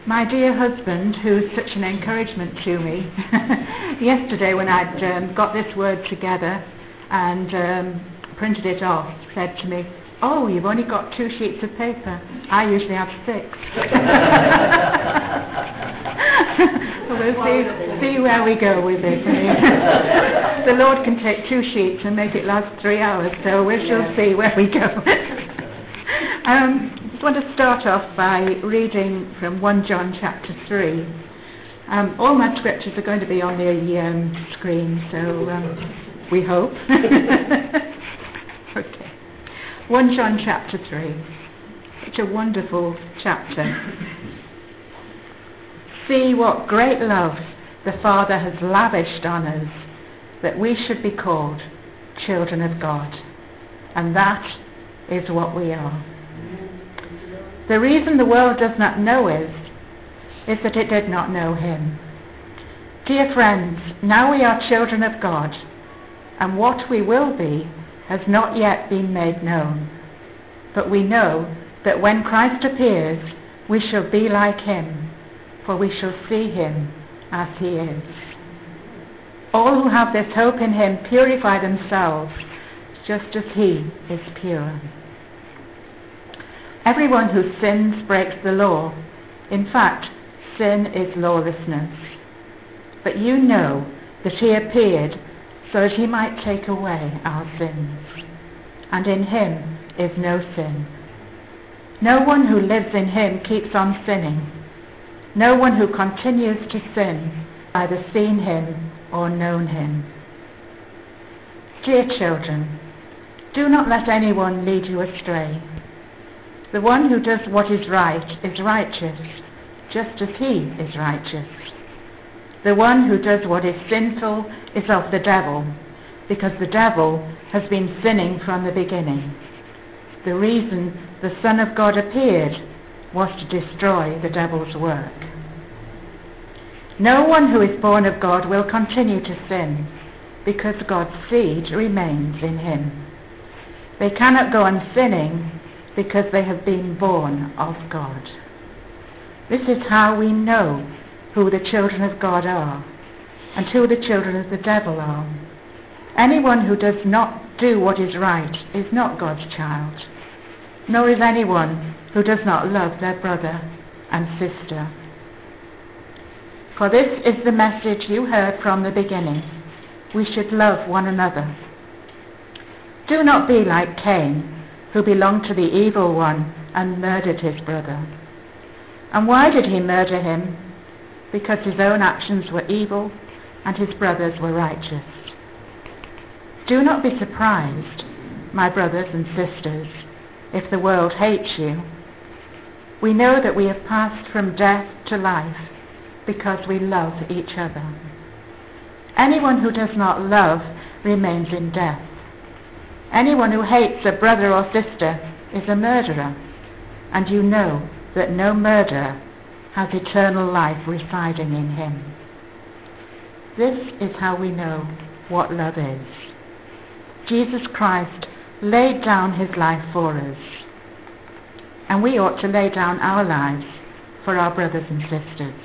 My dear husband, who's such an encouragement to me, yesterday when I'd got this word together and printed it off, said to me, "Oh, you've only got 2 sheets of paper. I usually have 6. We'll see where we go with it. The Lord can take 2 sheets and make it last 3 hours, so we shall see where we go. I just want to start off by reading from 1 John chapter 3. All my scriptures are going to be on the screen, so we hope. Okay. 1 John chapter 3. Such a wonderful chapter. See what great love the Father has lavished on us, that we should be called children of God. And that is what we are. The reason the world does not know us is that it did not know him. Dear friends, now we are children of God, and what we will be has not yet been made known. But we know that when Christ appears, we shall be like him, for we shall see him as he is. All who have this hope in him purify themselves, just as he is pure. Everyone who sins breaks the law. In fact, sin is lawlessness. But you know that he appeared so that he might take away our sins. And in him is no sin. No one who lives in him keeps on sinning. No one who continues to sin either seen him or known him. Dear children, do not let anyone lead you astray. The one who does what is right is righteous, just as he is righteous. The one who does what is sinful is of the devil, because the devil has been sinning from the beginning. The reason the Son of God appeared was to destroy the devil's work. No one who is born of God will continue to sin, because God's seed remains in him. They cannot go on sinning because they have been born of God. This is how we know who the children of God are and who the children of the devil are. Anyone who does not do what is right is not God's child, nor is anyone who does not love their brother and sister. For this is the message you heard from the beginning. We should love one another. Do not be like Cain, who belonged to the evil one and murdered his brother. And why did he murder him? Because his own actions were evil and his brothers were righteous. Do not be surprised, my brothers and sisters, if the world hates you. We know that we have passed from death to life because we love each other. Anyone who does not love remains in death. Anyone who hates a brother or sister is a murderer, and you know that no murderer has eternal life residing in him. This is how we know what love is. Jesus Christ laid down his life for us, and we ought to lay down our lives for our brothers and sisters.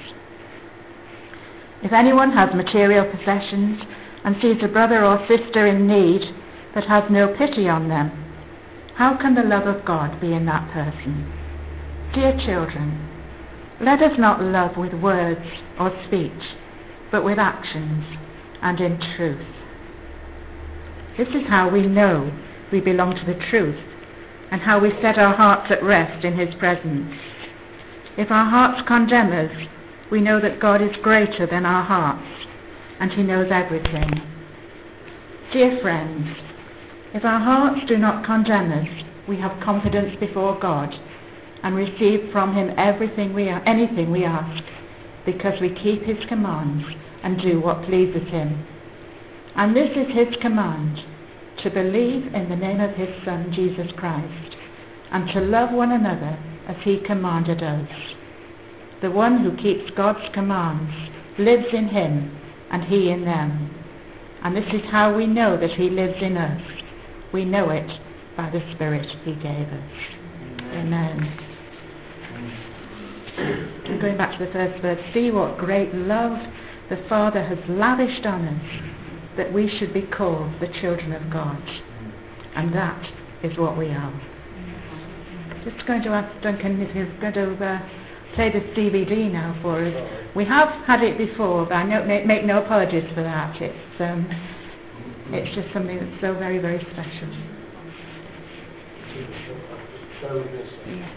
If anyone has material possessions and sees a brother or sister in need but has no pity on them, how can the love of God be in that person? Dear children, let us not love with words or speech, but with actions and in truth. This is how we know we belong to the truth and how we set our hearts at rest in his presence. If our hearts condemn us, we know that God is greater than our hearts and he knows everything. Dear friends, if our hearts do not condemn us, we have confidence before God and receive from him anything we ask, because we keep his commands and do what pleases him. And this is his command, to believe in the name of his Son, Jesus Christ, and to love one another as he commanded us. The one who keeps God's commands lives in him and he in them. And this is how we know that he lives in us. We know it by the Spirit he gave us. Amen. going back to the first verse, see what great love the Father has lavished on us, that we should be called the children of God. And that is what we are. Just going to ask Duncan if he's going to play this DVD now for us. We have had it before, but I make no apologies for that. It's just something that's so very, very special. Yes.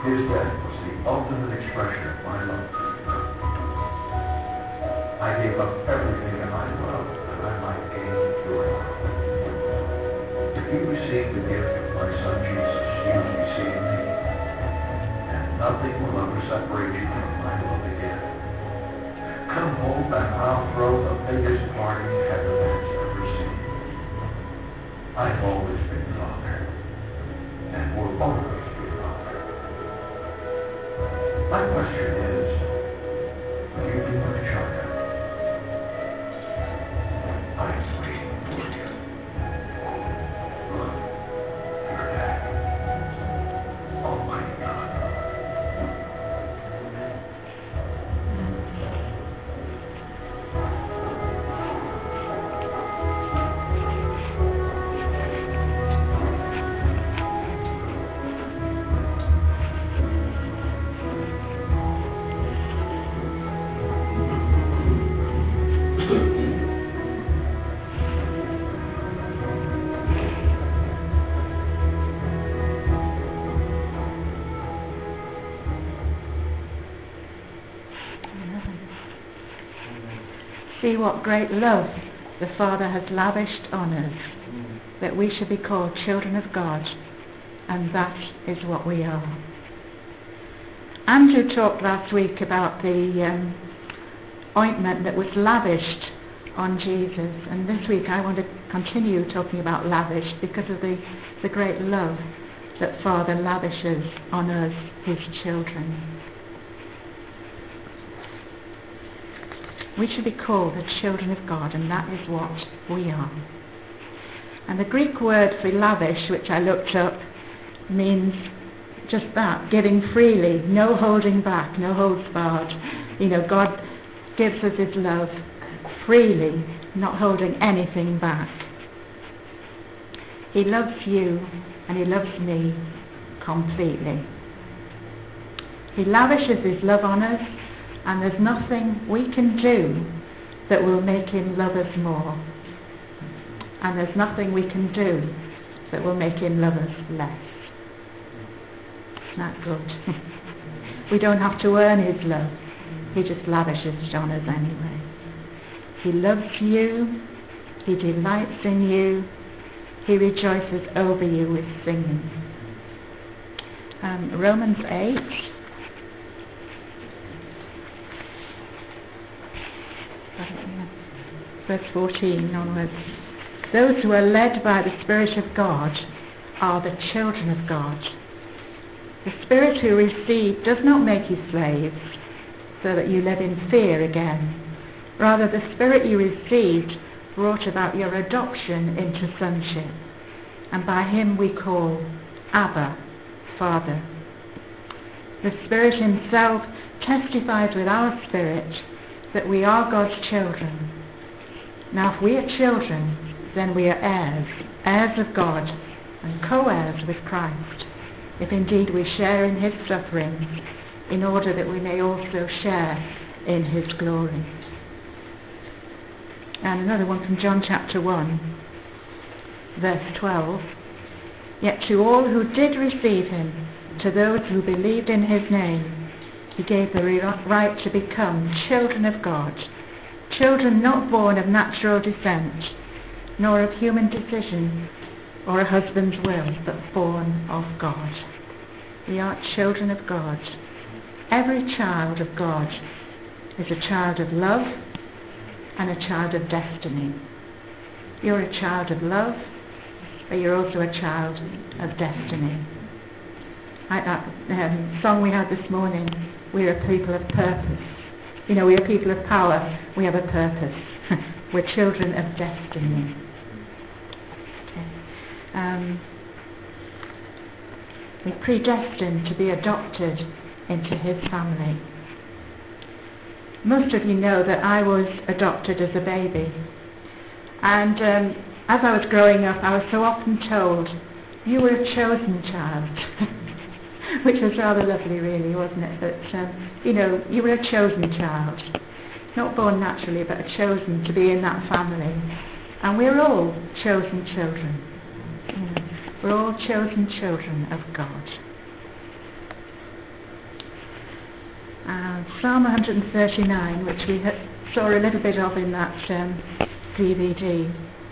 His death was the ultimate expression of my love. I gave up everything that I loved that I might gain your love. If you receive the gift of my Son Jesus, you have received me. And nothing will ever separate you from my love again. Come home and I'll throw the biggest party heaven has ever seen. I've always been Father, and will always be Father. My question is, will you be my child? I'm waiting for you. Look, your daddy, Almighty God. See what great love the Father has lavished on us, that we should be called children of God, and that is what we are. Andrew talked last week about the ointment that was lavished on Jesus, and this week I want to continue talking about lavished because of the great love that Father lavishes on us, his children. We should be called the children of God, and that is what we are. And the Greek word for lavish, which I looked up, means just that, giving freely, no holding back, no holds barred. God gives us his love freely, not holding anything back. He loves you and he loves me completely. He lavishes his love on us, and there's nothing we can do that will make him love us more. And there's nothing we can do that will make him love us less. Isn't that good? We don't have to earn his love. He just lavishes it on us anyway. He loves you. He delights in you. He rejoices over you with singing. Romans 8. Verse 14 onwards. Those who are led by the Spirit of God are the children of God. The Spirit who received does not make you slaves, so that you live in fear again. Rather, the Spirit you received brought about your adoption into sonship, and by him we call Abba, Father. The Spirit himself testifies with our spirit that we are God's children. Now if we are children, then we are heirs, heirs of God, and co-heirs with Christ, if indeed we share in his sufferings, in order that we may also share in his glory. And another one from John chapter 1, verse 12. Yet to all who did receive him, to those who believed in his name, he gave the right to become children of God, children not born of natural descent, nor of human decision or a husband's will, but born of God. We are children of God. Every child of God is a child of love and a child of destiny. You're a child of love, but you're also a child of destiny. Like that song we had this morning, we're a people of purpose. We're a people of power. We have a purpose. We're children of destiny. We're predestined to be adopted into his family. Most of you know that I was adopted as a baby. And as I was growing up, I was so often told, you were a chosen child. Which was rather lovely, really, wasn't it? That, you were a chosen child. Not born naturally, but chosen to be in that family. And we're all chosen children. We're all chosen children of God. Psalm 139, which we saw a little bit of in that DVD.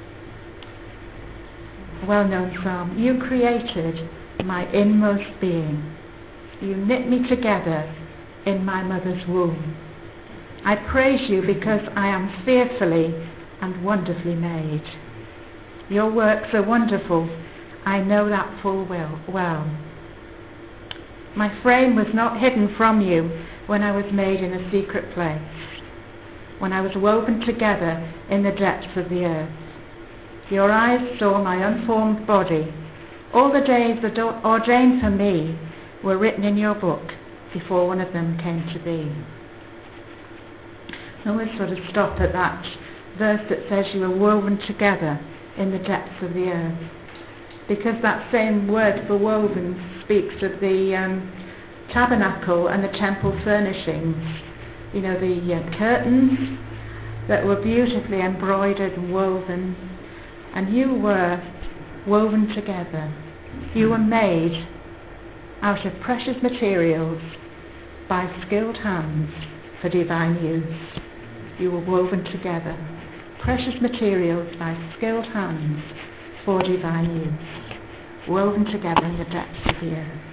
A well-known psalm. You created my inmost being. You knit me together in my mother's womb. I praise you because I am fearfully and wonderfully made. Your works are wonderful. I know that full well. My frame was not hidden from you when I was made in a secret place, when I was woven together in the depths of the earth. Your eyes saw my unformed body. All the days ordained for me were written in your book before one of them came to be. I always sort of stop at that verse that says you were woven together in the depths of the earth, because that same word for woven speaks of the tabernacle and the temple furnishings. You know, the curtains that were beautifully embroidered and woven, and you were woven together. You were made out of precious materials by skilled hands for divine use. You were woven together. Precious materials by skilled hands for divine use. Woven together in the depths of the earth.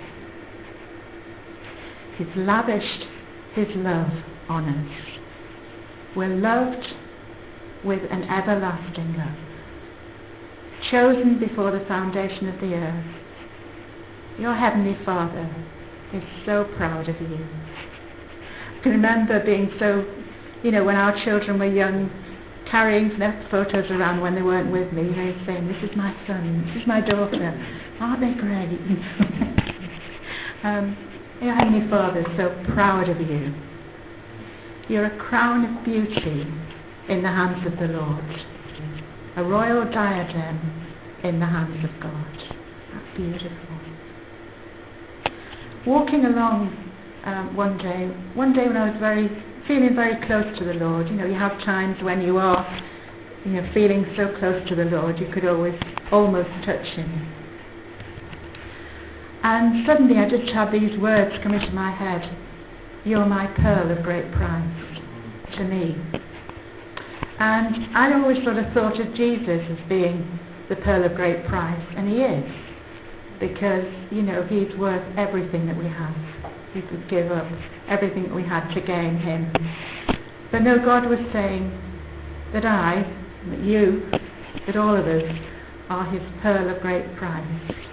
He's lavished his love on us. We're loved with an everlasting love. Chosen before the foundation of the earth. Your Heavenly Father is so proud of you. I can remember being so, when our children were young, carrying their photos around when they weren't with me, saying, this is my son, this is my daughter, aren't they great? Your Heavenly Father is so proud of you. You're a crown of beauty in the hands of the Lord. A royal diadem in the hands of God. That's beautiful. Walking along one day when I was feeling very close to the Lord. You have times when you are, feeling so close to the Lord, you could almost touch him. And suddenly I just had these words come into my head. You're my pearl of great price to me. And I'd always sort of thought of Jesus as being the pearl of great price, and he is. Because, he's worth everything that we have. We could give up everything that we had to gain him. But no, God was saying that that you, that all of us are his pearl of great price.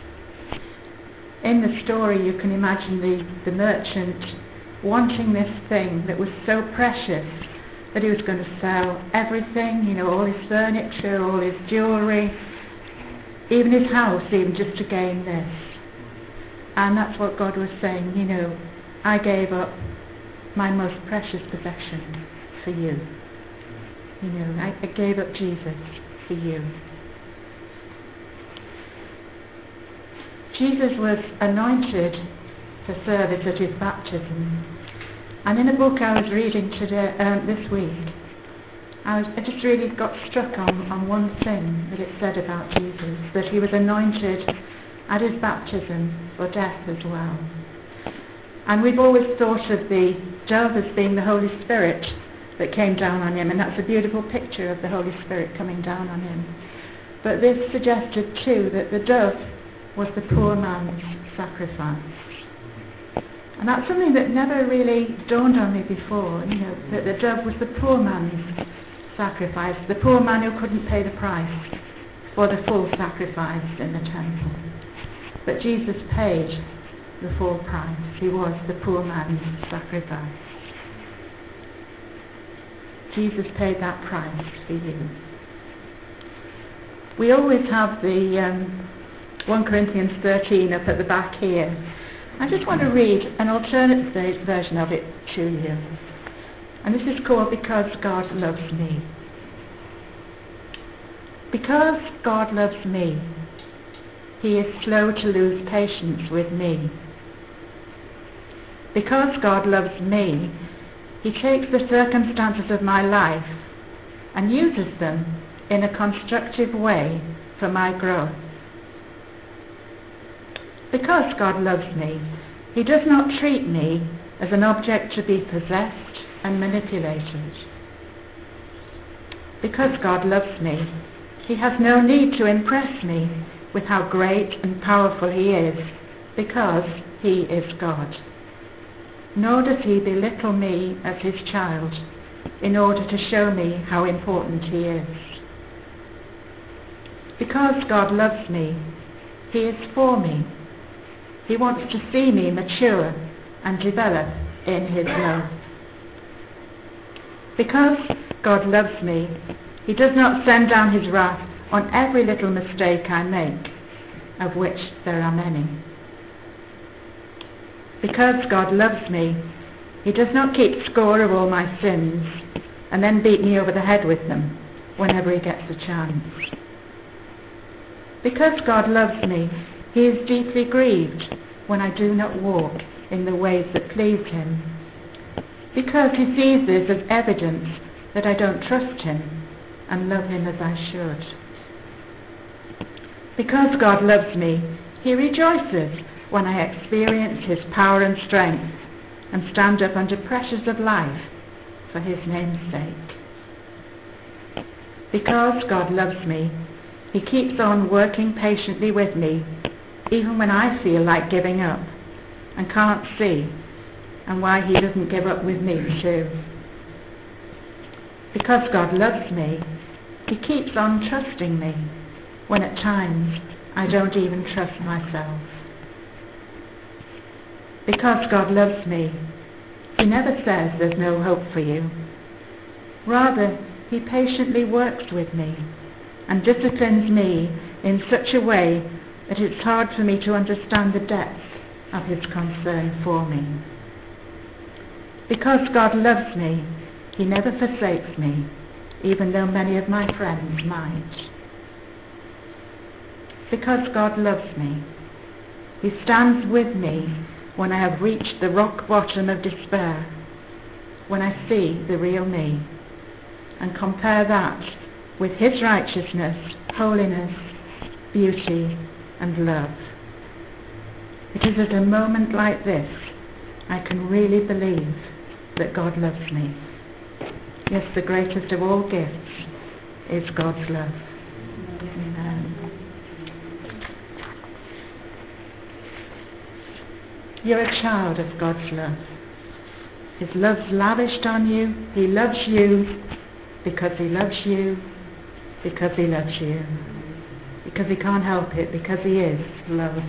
In the story you can imagine the merchant wanting this thing that was so precious that he was going to sell everything, all his furniture, all his jewellery, even his house, even just to gain this. And that's what God was saying, I gave up my most precious possession for you. I gave up Jesus for you. Jesus was anointed for service at his baptism. And in a book I was reading today, this week, I just really got struck on one thing that it said about Jesus, that he was anointed at his baptism for death as well. And we've always thought of the dove as being the Holy Spirit that came down on him, and that's a beautiful picture of the Holy Spirit coming down on him. But this suggested too that the dove was the poor man's sacrifice. And that's something that never really dawned on me before, that the dove was the poor man's sacrifice, the poor man who couldn't pay the price for the full sacrifice in the temple. But Jesus paid the full price. He was the poor man's sacrifice. Jesus paid that price for you. We always have the 1 Corinthians 13 up at the back here. I just want to read an alternate version of it to you. And this is called Because God Loves Me. Because God loves me, he is slow to lose patience with me. Because God loves me, he takes the circumstances of my life and uses them in a constructive way for my growth. Because God loves me, he He does not treat me as an object to be possessed and manipulated. Because God loves me, he has no need to impress me with how great and powerful he is, because he is God. Nor does he belittle me as his child in order to show me how important he is. Because God loves me, he is for me. He wants to see me mature and develop in his love. Because God loves me, he does not send down his wrath on every little mistake I make, of which there are many. Because God loves me, he does not keep score of all my sins and then beat me over the head with them whenever he gets a chance. Because God loves me, he is deeply grieved when I do not walk in the ways that please him, because he sees this as evidence that I don't trust him and love him as I should. Because God loves me, he rejoices when I experience his power and strength and stand up under pressures of life for his name's sake. Because God loves me, he keeps on working patiently with me, even when I feel like giving up and can't see, and why he doesn't give up with me too. Because God loves me, he keeps on trusting me when at times I don't even trust myself. Because God loves me, he never says there's no hope for you. Rather, he patiently works with me and disciplines me in such a way that it's hard for me to understand the depth of his concern for me. Because God loves me, he never forsakes me, even though many of my friends might. Because God loves me, he stands with me when I have reached the rock bottom of despair, when I see the real me, and compare that with his righteousness, holiness, beauty, and love. It is at a moment like this I can really believe that God loves me. Yes, the greatest of all gifts is God's love. Amen. You're a child of God's love. His love's lavished on you. He loves you because he loves you, because he loves you, because he can't help it, because he is love.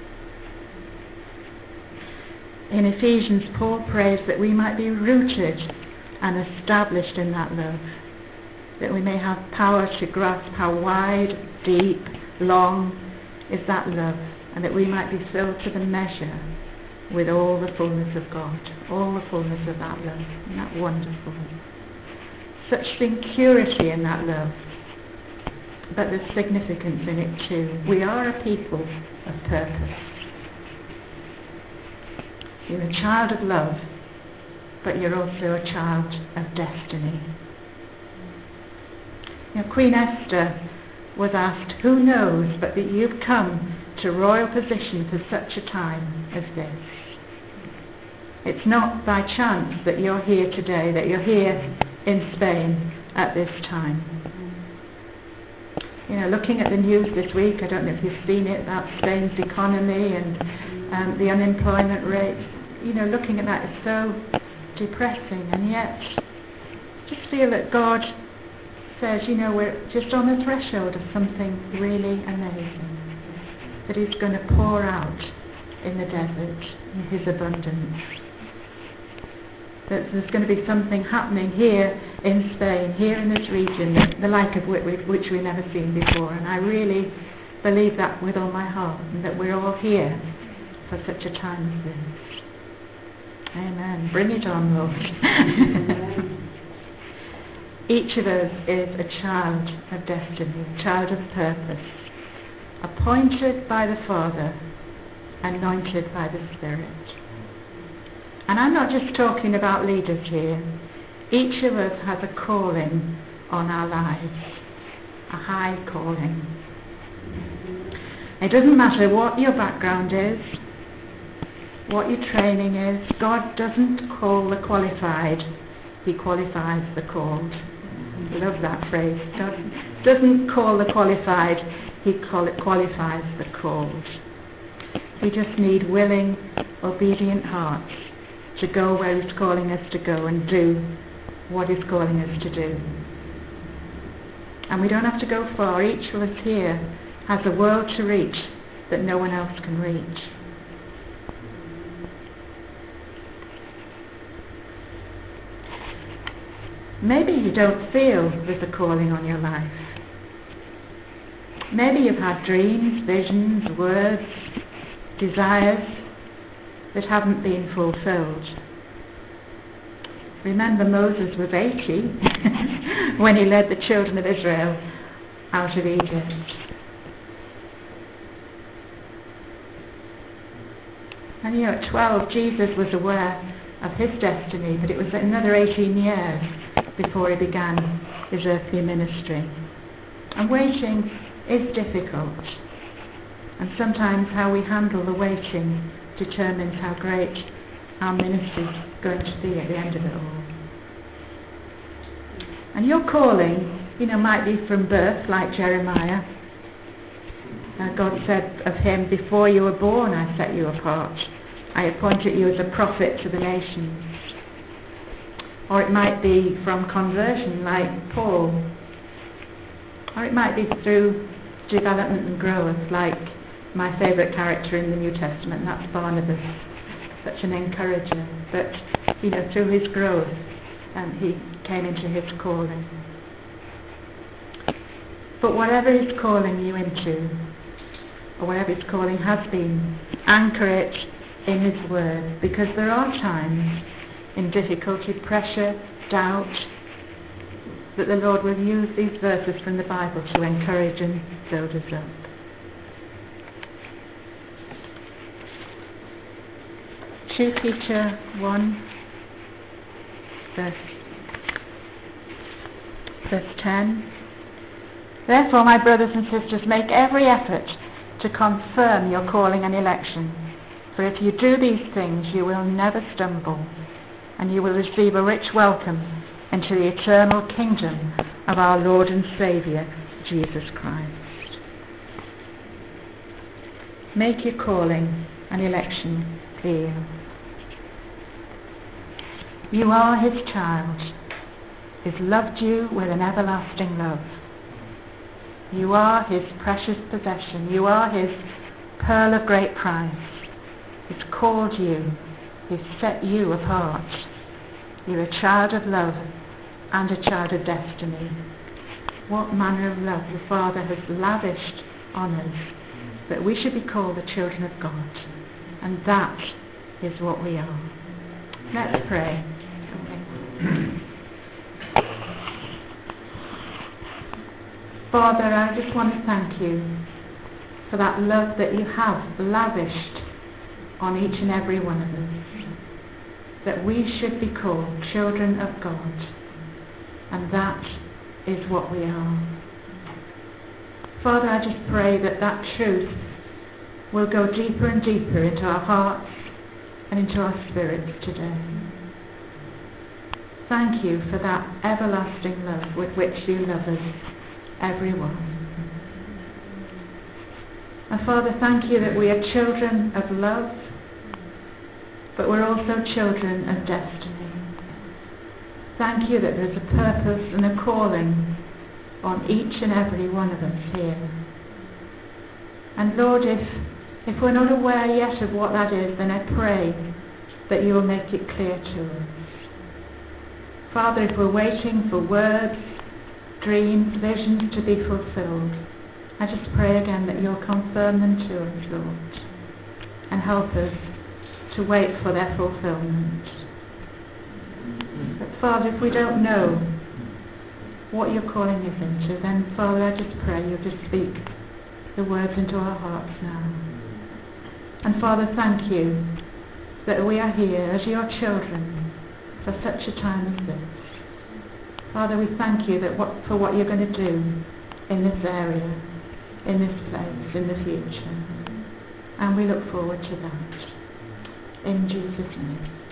In Ephesians, Paul prays that we might be rooted and established in that love, that we may have power to grasp how wide, deep, long is that love, and that we might be filled to the measure with all the fullness of God, all the fullness of that love. Isn't that wonderful? Such security in that love, but there's significance in it too. We are a people of purpose. You're a child of love, but you're also a child of destiny. Now, Queen Esther was asked, who knows but that you've come to royal position for such a time as this? It's not by chance that you're here today, that you're here in Spain at this time. You know, looking at the news this week, I don't know if you've seen it, about Spain's economy and the unemployment rate. You know, looking at that is so depressing, and yet just feel that God says, you know, we're just on the threshold of something really amazing, that he's going to pour out in the desert in his abundance. That there's going to be something happening here in Spain, here in this region, the like of which we've never seen before. And I really believe that with all my heart, and that we're all here for such a time as this. Amen. Bring it on, Lord. Each of us is a child of destiny, a child of purpose, appointed by the Father, anointed by the Spirit. And I'm not just talking about leaders here. Each of us has a calling on our lives, a high calling. It doesn't matter what your background is. what your training is. God doesn't call the qualified, he qualifies the called. I love that phrase. God doesn't call the qualified, he qualifies the called. We just need willing, obedient hearts to go where he's calling us to go and do what he's calling us to do. And we don't have to go far. Each of us here has a world to reach that no one else can reach. Maybe you don't feel there's a calling on your life. Maybe you've had dreams, visions, words, desires that haven't been fulfilled. Remember, Moses was 80 when he led the children of Israel out of Egypt. And at 12, Jesus was aware of his destiny, but it was another 18 years before he began his earthly ministry. And waiting is difficult. And sometimes how we handle the waiting determines how great our ministry is going to be at the end of it all. And your calling, might be from birth, like Jeremiah. God said of him, before you were born I set you apart. I appointed you as a prophet to the nations. Or it might be from conversion, like Paul. Or it might be through development and growth, like my favourite character in the New Testament, that's Barnabas, such an encourager. But, through his growth, he came into his calling. But whatever he's calling you into, or whatever his calling has been, anchor it in his word, because there are times in difficulty, pressure, doubt, that the Lord will use these verses from the Bible to encourage and build us up. Peter 1, verse 10. Therefore, my brothers and sisters, make every effort to confirm your calling and election. For if you do these things, you will never stumble, and you will receive a rich welcome into the eternal kingdom of our Lord and Saviour, Jesus Christ. Make your calling and election clear. You are his child. He's loved you with an everlasting love. You are his precious possession. You are his pearl of great price. He's called you. He's set you apart. You're a child of love and a child of destiny. What manner of love the Father has lavished on us, that we should be called the children of God. And that is what we are. Let's pray. Father, I just want to thank you for that love that you have lavished on each and every one of us, that we should be called children of God, and that is what we are. Father, I just pray that that truth will go deeper and deeper into our hearts and into our spirits today. Thank you for that everlasting love with which you love us, everyone. And Father, thank you that we are children of love, but we're also children of destiny. Thank you that there's a purpose and a calling on each and every one of us here. And Lord, if we're not aware yet of what that is, then I pray that you will make it clear to us. Father, if we're waiting for words, dreams, visions to be fulfilled, I just pray again that you'll confirm them to us, Lord, and help us to wait for their fulfillment. But Father, if we don't know what you're calling us into, then Father, I just pray you'll just speak the words into our hearts now. And Father, thank you that we are here as your children for such a time as this. Father, we thank you that for what you're going to do in this area, in this place, in the future. And we look forward to that. In Jesus' name.